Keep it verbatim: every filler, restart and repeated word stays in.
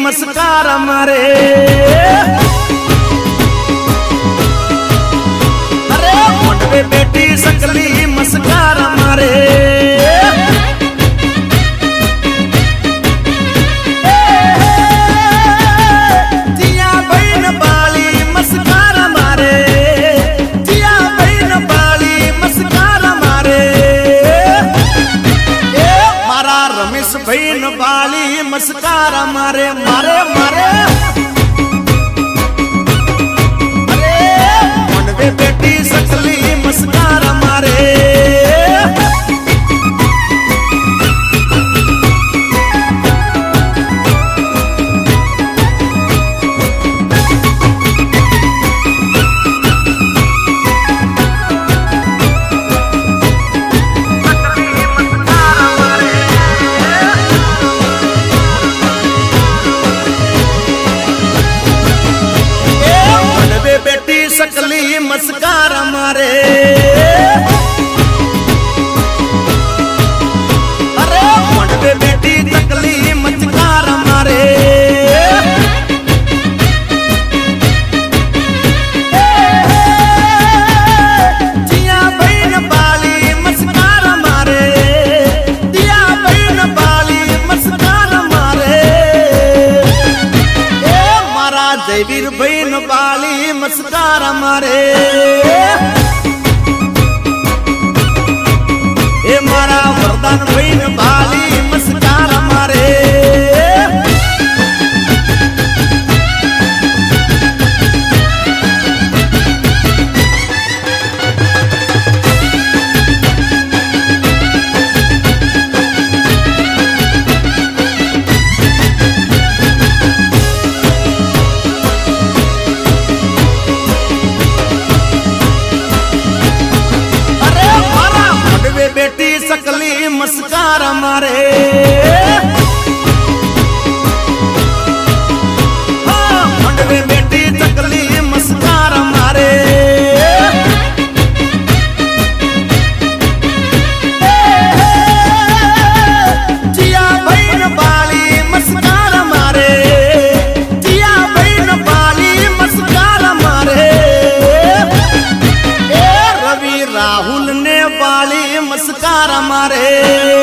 मस्कार मारे। अरे मोटवे बेटी सकली मस्कार मारे। जिया बहन बाली मस्कार मारे। जिया बहन बाली मस्कार मारे। मारा रमेश बहन बाली मस्कार मारे मारे मारे। अरे मनवे बेटी सकली मस्कार मारे। सकली मस्कार मारे। अरे मनवे बेटी सकली मस्कार मारे। जिया बहन बाली मस्कार मारे। जिया बहन बाली मस्कार मारे। ए मारा जयवीर बहन बाली मस्कार मारे। ए मारा वरदान बहन बाली मस्कार मारे। बेटी सकली मस्कार मारे। हाँ मनवे बेटी सकली मस्कार मारे। जिया बहन बाली मस्कार मारे। जिया बहन बाली मस्कार मारे। ए रवि राहुल ने बाली मस्कार मारे।